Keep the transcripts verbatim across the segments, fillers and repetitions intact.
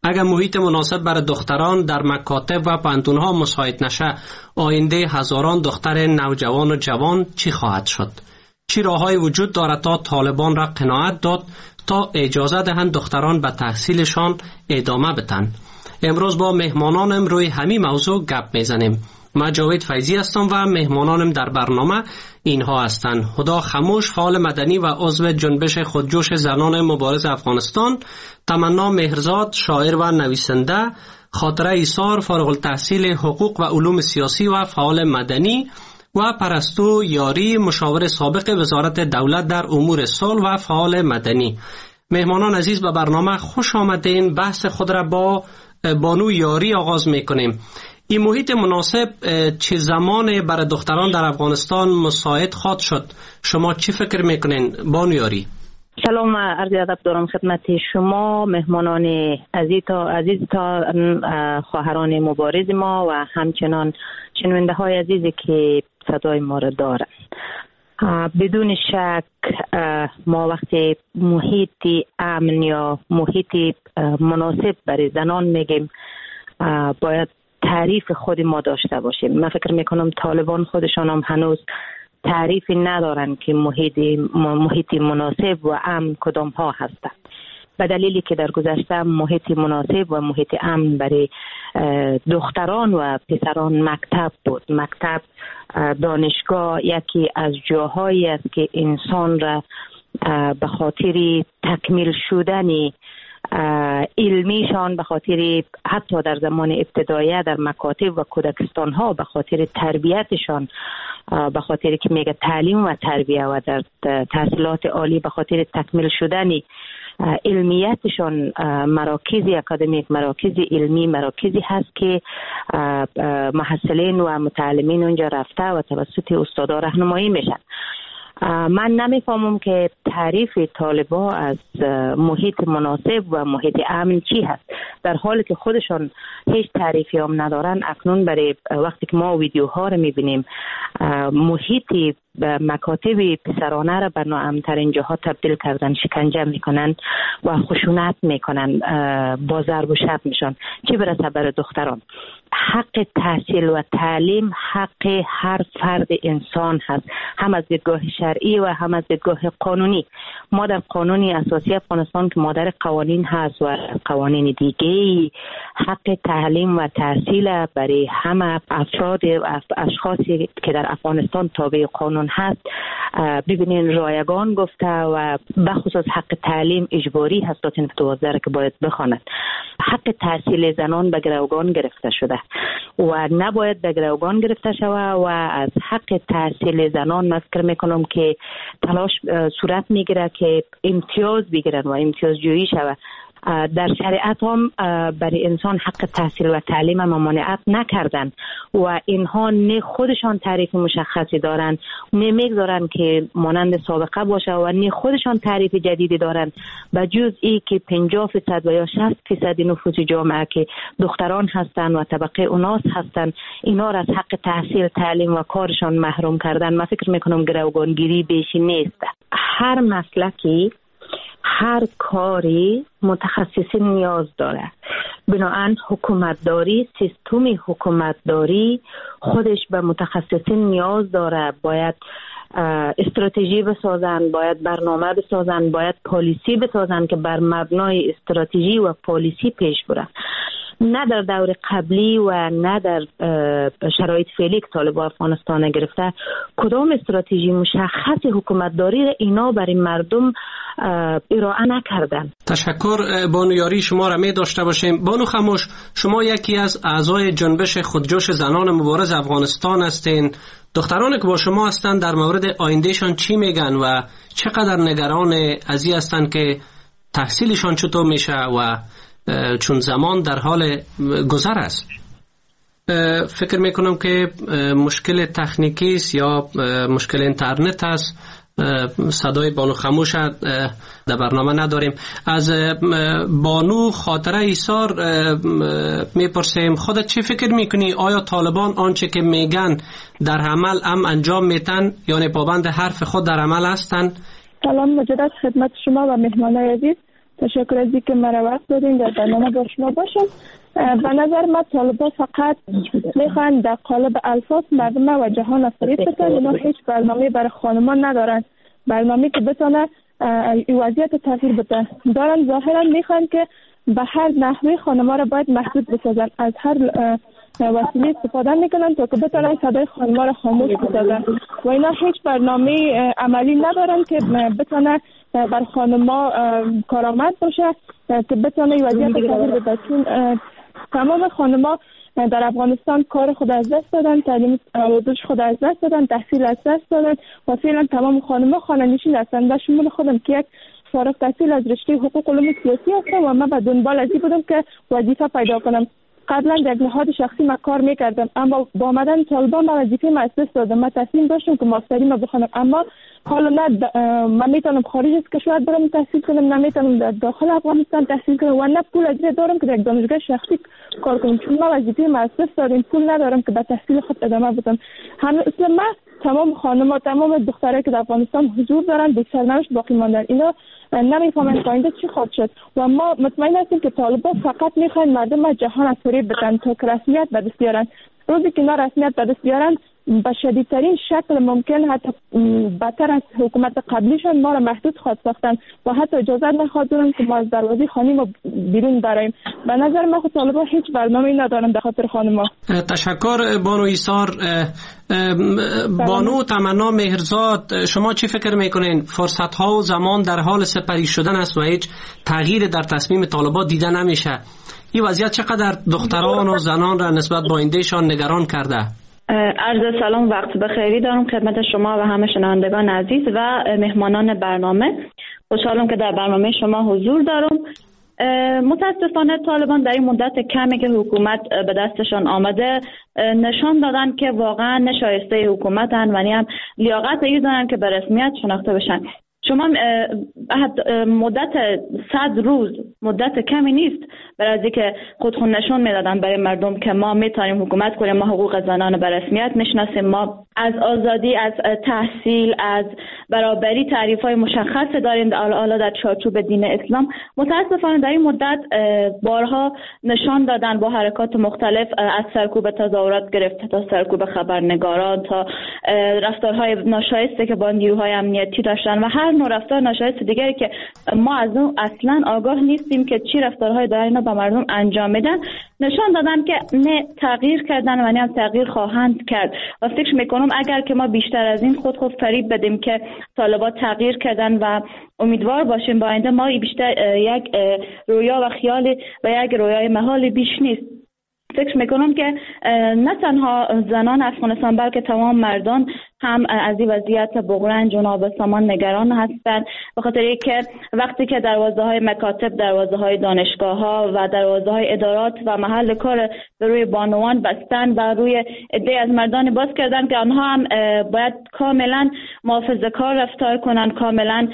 اگر محیط مناسب برای دختران در مکاتب و پانتون‌ها مساعد نشه، آینده هزاران دختر نوجوان و جوان چی خواهد شد؟ چی راه‌های وجود دارد تا طالبان را قناعت داد تا اجازه دهند دختران به تحصیلشان ادامه بدن؟ امروز با مهمانانم روی همین موضوع گپ میزنیم. من جاوید فیضی هستم و مهمانانم در برنامه اینها هستند: هدا خموش، فعال مدنی و عضو جنبش خودجوش زنان مبارز افغانستان، تمنا مهرزاد، شاعر و نویسنده، خاطره ایثار، فارغ التحصیل حقوق و علوم سیاسی و فعال مدنی، و پرستو یاری، مشاور سابق وزارت دولت در امور صلح و فعال مدنی. مهمانان عزیز، به برنامه خوش آمدین. بحث خود را با بانو یاری آغاز میکنیم. این محیط مناسب چه زمان برای دختران در افغانستان مساعد خواهد شد؟ شما چی فکر میکنین بانو یاری؟ سلام، عرض ادب دارم خدمت شما مهمانان عزیز تا عزیز تا خواهران مبارز ما و همچنان شنونده های عزیزی که صدای ما را دارند. بدون شک ما وقتی محیط امن یا محیط مناسب برای زنان میگیم، باید تعریف خود ما داشته باشیم. من فکر میکنم طالبان خودشان هم هنوز تعریفی ندارن که محیط محیط مناسب و امن کدام ها هستند، به دلیلی که در گذشته محیط مناسب و محیط امن برای دختران و پسران مکتب بود. مکتب، دانشگاه یکی از جاهایی است که انسان را به خاطر تکمیل شدن علمیشان، به خاطر حتی در زمان ابتدایه در مکاتب و کودکستان ها به خاطر تربیتشان، به خاطر که میگه تعلیم و تربیه و در تحصیلات عالی به خاطر تکمیل شدن علمیتشان، مراکز اکادمیک، مراکز علمی، مراکزی هست که محصلین و متعلمین اونجا رفته و توسط استادا راهنمایی میشن. من نمیفهمم که تعریف طالبا از محیط مناسب و محیط امن چی هست، در حالی که خودشان هیچ تعریفی هم ندارن. اکنون برای وقتی که ما ویدیوها رو میبینیم، محیط مکاتب پسرانه را به ناامن‌ترین جاها تبدیل کردن، شکنجه میکنن و خشونت میکنن، با ضرب و شتم میشن. چه برسه برای دختران؟ حق تحصیل و تعلیم حق هر فرد انسان هست، هم از دیدگاه شرعی و هم از دیدگاه قانونی. ما در قانون اساسی افغانستان که مادر قوانین هست و قوانین دیگه، حق تعلیم و تحصیل برای همه افراد و اشخاصی که در افغانستان تابع قانون هست ببینین رایگان گفته و به خصوص حق تعلیم اجباری هست تا صنف دوازده که باید بخواند. حق تحصیل زنان به گروگان گرفته شده و نباید به گروگان گرفته شود و از حق تحصیل زنان من فکر میکنم که تلاش صورت میگیره که امتیاز بگیرن و امتیاز جویی شود. در شریعت هم برای انسان حق تحصیل و تعلیم ممانعت نکردن و اینها نه خودشان تعریف مشخصی دارن، نه میگذارن که مانند سابقه باشه و نه خودشان تعریف جدیدی دارن، به جز ای که پنجاه فیصد و یا شصت فیصد نفوس جامعه که دختران هستن و طبقه اوناس هستن، اینا را از حق تحصیل، تعلیم و کارشان محروم کردن. من فکر میکنم گروگانگیری بیشی نیست. هر مسلکی، هر کاری متخصصین نیاز داره. بنابراین حکومتداری، سیستم حکومتداری خودش به متخصصین نیاز داره. باید استراتژی بسازن، باید برنامه بسازن، باید پالیسی بسازن که بر مبنای استراتژی و پالیسی پیش بره. نه در دور قبلی و نه در شرایط فعلی که طالبان افغانستان گرفته کدام استراتژی مشخص حکومتداری اینا برای مردم ارائه نکردن. تشکر بانو یاری، شما را می داشته باشیم. بانو خموش، شما یکی از اعضای جنبش خودجوش زنان مبارز افغانستان هستین. دخترانی که با شما هستند در مورد آیندهشان چی میگن و چقدر نگران از این هستند که تحصیلشان چطور میشه و چون زمان در حال گذر است؟ فکر میکنم که مشکل تکنیکی است یا مشکل اینترنت است. صدای بانو خموش در برنامه نداریم. از بانو خاطره ایثار میپرسیم، خودت چی فکر میکنی؟ آیا طالبان آنچه که میگن در عمل هم انجام میتن، یعنی پابند حرف خود در عمل هستند؟ سلام مجدد خدمت شما و مهمانای عزیز. تشکر از اینکه مرا وقت دادین در برنامه با شما باشم. به نظر من طالبان فقط میخوان در قالب الفاظ مردم و جهان فریب بدن. اینا هیچ برنامه برای خانمان ندارن، برنامه که بتونه این وضعیت تغییر بده. دارن ظاهرا میخوان که به هر نحوی خانم‌ها را باید محدود بسازن، از هر وسیله استفاده میکنن تا که بتونن صدای خانم‌ها را خاموش بسازن و اینا هیچ برنامه عملی ندارن که بتونه بر خانم‌ها کارآمد باشه که بتونه این وضعیت تغییر بده. چون تمام خانم‌ها در افغانستان کار خود از دست دادن، تعلیم آموزش خود از دست دادن، تحصیل از دست دادن و فعلا تمام خانم‌ها خانه‌نشین هستند. و شمول خودم که یک فارغ التحصیل از رشته حقوق علوم سیاسی هستم و من به دنبال ازی بودم که وظیفه پیدا کنم. قبلا در نهاد شخصی ما کار میکردم، اما با آمدن طالبان ما وظیفه ما از دست دادم. من تصمیم داشتم که ماستری ما بخونم، اما حالا نه من میتونم خارج از کشور برم تحصیل کنم، نه میتونم در داخل افغانستان تحصیل کنم و نه پول از دارم که در دانشگاه شخصی کار کنم. چون ما وظیفه ما از دست دادیم، پول ندارم که به تحصیل خود ادامه بدم. همه اصلا ما تمام خانم‌ها، تمام دخترایی که در افغانستان حضور دارن به سرنوشت باقی ماندن. اینا نمیفهمن که آینده چی خواهد شد و ما مطمئن هستیم که طالبان فقط میخواین مردم از جهان از فریب بدن تا که رسمیت به دست بیارن. روزی که اینا رسمیت به دست بیارن به شدیدترین شکل ممکن، حتی بدتر از حکومت قبلیشون، ما را محدود خواهد ساختن و حتی اجازه نخواهد دادن که ما از دروازه خانه ما بیرون براییم. به نظر من خود طالبان هیچ برنامه‌ای ندارن به خاطر خانم‌ها. تشکر بانو ایثار. بانو تمنا مهرزاد، شما چی فکر میکنین؟ فرصت‌ها و زمان در حال سپری شدن است و هیچ تغییر در تصمیم طالبان دیده نمیشه. این وضعیت چقدر دختران و زنان را نسبت با آیندهشان نگران کرده؟ عرض سلام، وقت بخیری دارم خدمت شما و همه شنوندگان عزیز و مهمانان برنامه. خوشحالم که در برنامه شما حضور دارم. متاسفانه طالبان در این مدت کمی که حکومت به دستشان آمده نشان دادن که واقعا نشایسته حکومتن و نیم لیاقت این دارن که به رسمیت شناخته بشن. شما مدت صد روز مدت کمی نیست برای از اینکه خودخون نشون میدادن برای مردم که ما میتونیم حکومت کنیم، ما حقوق زنان به رسمیت میشناسیم، ما از آزادی، از تحصیل، از برابری تعریف های مشخص داریم حالا در چارچوب دین اسلام. متاسفانه در این مدت بارها نشان دادن با حرکات مختلف، از سرکوب تظاهرات گرفته تا سرکوب خبرنگاران تا رفتارهای ناشایسته که با نیروهای امنیتی داشتن و هر نوع رفتار ناشایست دیگری که ما از اون اصلا آگاه نیستیم که چی رفتارهای دارن اینا با مردم انجام میدن، نشان دادن که نه تغییر کردن و نه هم تغییر خواهند کرد. و فکر میکنم اگر که ما بیشتر از این خود خود فریب بدیم که طالبان تغییر کردن و امیدوار باشیم با آینده، ما بیشتر یک رویا و خیال و یک رویای محال بیش نیست. فکر میکنم که نه تنها زنان افغانستان بلکه تمام مردان هم از این وضعیت بغرنج و نابسامان نگران هستند، به خاطر اینکه وقتی که دروازه های مکاتب، دروازه های دانشگاه ها و دروازه های ادارات و محل کار به روی بانوان بستن و روی عده از مردان باز کردن که آنها هم باید کاملا محافظه‌کار رفتار کنند، کاملا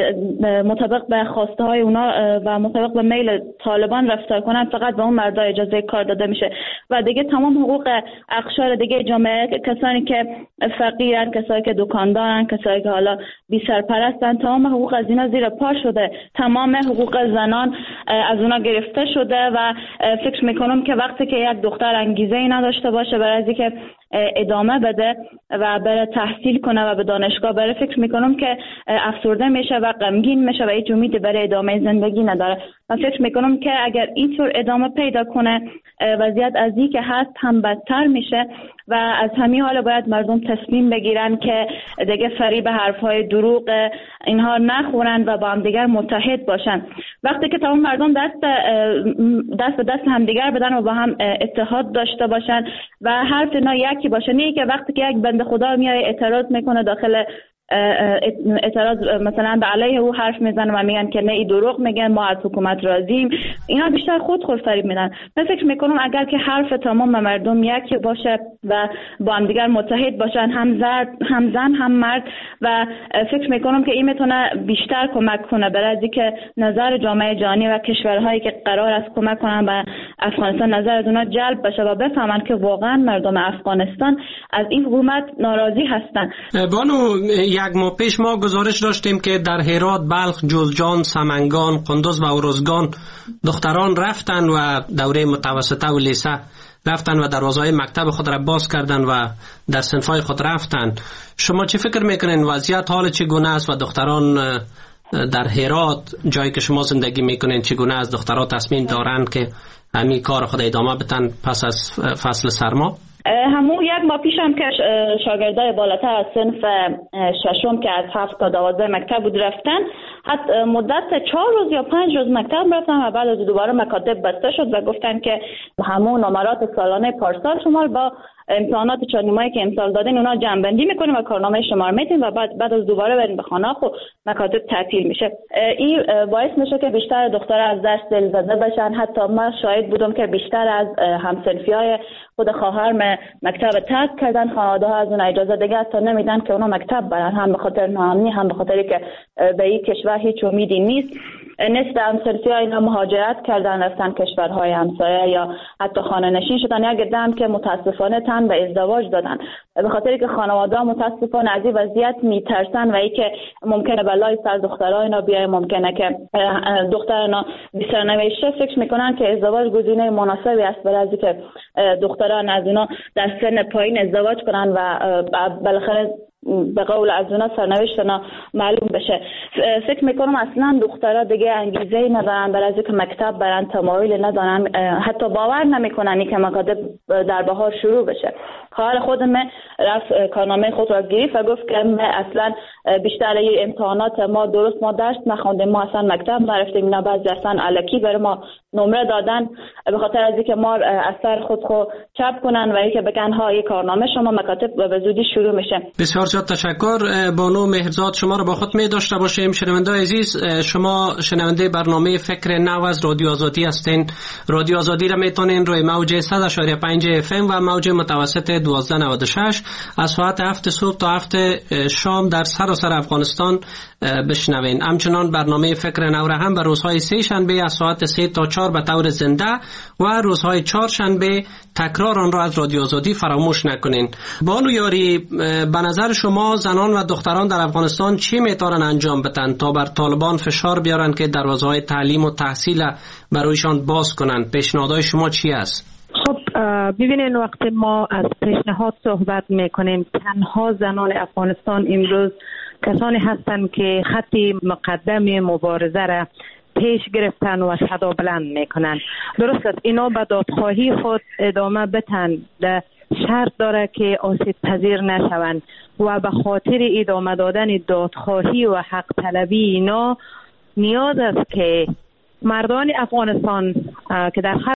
مطابق به خواسته های اونا و مطابق به میل طالبان رفتار کنند، فقط به اون مردا اجازه کار داده میشه و دیگه تمام حقوق اقشار دیگه جامعه، کسانی که فقیر، کسایی که دکاندارن، کسایی که حالا بی سرپرستن، تمام حقوق از اینا زیر پا شده، تمام حقوق زنان از اونا گرفته شده و فکر میکنم که وقتی که یک دختر انگیزه ای نداشته باشه برای اینکه ادامه بده و بره تحصیل کنه و به دانشگاه بره، فکر میکنم که افسرده میشه و غمگین میشه و هیچ امیدی برای ادامه زندگی نداره. من فکر میکنم که اگر اینطور ادامه پیدا کنه وضعیت از این که هست هم بدتر میشه و از همین حال باید مردم تصمیم بگیرن که دیگه فریب حرفهای دروغ اینها نخورن و با هم دیگر متحد باشن. وقتی که تمام مردم دست دست به دست همدیگر بدن و با هم اتحاد داشته باشن و حرف اینا یکی باشه، نه که وقتی که یک بنده خدا میاد اعتراض میکنه داخل اعتراض مثلا به علیه او حرف میزنن و میگن که نه ای دروغ میگن، ما از حکومت راضیم، اینا بیشتر خود خود فریب میدن. من فکر میکنم اگر که حرف تمام مردم یکی باشه و با هم دیگر متحد باشن، هم زرد هم زن هم مرد، و فکر میکنم که این میتونه بیشتر کمک کنه برای اینکه نظر جامعه جهانی و کشورهایی که قرار است کمک کنن به افغانستان نظر از اونا جلب بشه و بفهمن که واقعا مردم افغانستان از این حکومت ناراضی هستن. بانو، یک ماه پیش ما گزارش داشتیم که در هرات، بلخ، جوزجان، سمنگان، قندوز و ارزگان دختران رفتن و دوره متوسطه و لیسه رفتن و دروازه‌های مکتب خود را باز کردن و در صنف‌های خود رفتن. شما چه فکر میکنین وضعیت حال چگونه است و دختران در هرات، جایی که شما زندگی میکنین، چگونه از دخترها تصمیم دارند که همین کار خود ادامه بدن پس از فصل سرما؟ همون یک ماه پیش هم که شاگردای بالاتر از صنف ششم که از هفت تا دوازده مکتب بود رفتن، حتی مدت چهار روز یا پنج روز مکتب رفتن و بعد از دوباره مکاتب بسته شد و گفتن که همون نمرات سالانه پارسال شما با امتحانات چهار نیمه‌ای که امسال دادین اونا جمع‌بندی میکنیم و کارنامه شما رو میدیم و بعد بعد از دوباره برین به خانه خب مکاتب تعطیل میشه. این باعث میشه که بیشتر دخترها از درس دلزده بشن. حتی من شاهد بودم که بیشتر از همسنفیای خود خواهرم مکتب ترک کردن، خانواده‌ها از اون اجازه دیگه تا نمیدن که اونا مکتب برن، هم به خاطر ناامنی هم به خاطری که به این کشور هیچ امیدی نیست. نصف همسنفی‌ها اینا مهاجرت کردن رفتن کشورهای همسایه یا حتی خانه نشین شدن. یا گدام که متاسفانه تن به ازدواج دادن به خاطری که خانواده‌ها متاسفانه از این وضعیت میترسن و ای که ممکنه بلای سر دخترای اینا بیای، ممکنه که دختر اینا بی‌سرنوشته فکر میکنن که ازدواج گزینه مناسبی است برای که دختران از اینا در سن پایین ازدواج کنن و بالاخره به قول از اونا سرنوشتنا معلوم بشه. فکر میکنم اصلا دخترها دیگه انگیزه ندارن برای اینکه مکتب برن، تمایل ندارن، حتی باور نمیکنن که مکاتب در بهار شروع بشه. خواهر خودم رفت کارنامه خود را گرفت و گفت که اصلا بیشتر این امتحانات ما درست ما درس نخوندیم، ما اصلا مکتب نرفتیم، اینا بعضی اصلا الکی بر ما نمره دادن به خاطر از اینکه ما اثر خود خو چپ کنن و اینکه بگن ها این کارنامه شما مکاتب به زودی شروع میشه. بسیار زیاد تشکر. بانو مهرزاد، شما رو با خود می داشته باشیم. شنونده‌های عزیز، شما شنونده برنامه فکر نو از رادیو آزادی هستین. رادیو آزادی را میتونین روی موج صد و پنج اف ام و موج متوسط دوازده نود و شش از ساعت هفت صبح تا هفت شام در سراسر افغانستان بشنوین. همچنان برنامه فکر نو را هم به روزهای سه شنبه از ساعت سه تا چهار به طور زنده و روزهای چهار شنبه تکرار آن را از رادیو آزادی فراموش نکنین. بانو یاری، به نظر شما زنان و دختران در افغانستان چی میتونن انجام بدن تا بر طالبان فشار بیارن که دروازه‌های تعلیم و تحصیل برایشان باز کنن؟ پیشنهادهای شما چی است؟ خب ببینین، وقتی ما از پیشنهاد صحبت میکنیم، تنها زنان افغانستان امروز کسانی هستند که خط مقدم مبارزه را پیش گرفتن و صدا بلند میکنن. درست است، اینا به دادخواهی خود ادامه بدن، شرط داره که آسیب پذیر نشوند و به خاطر ادامه دادن دادخواهی و حق طلبی اینا نیاز است که مردان افغانستان که در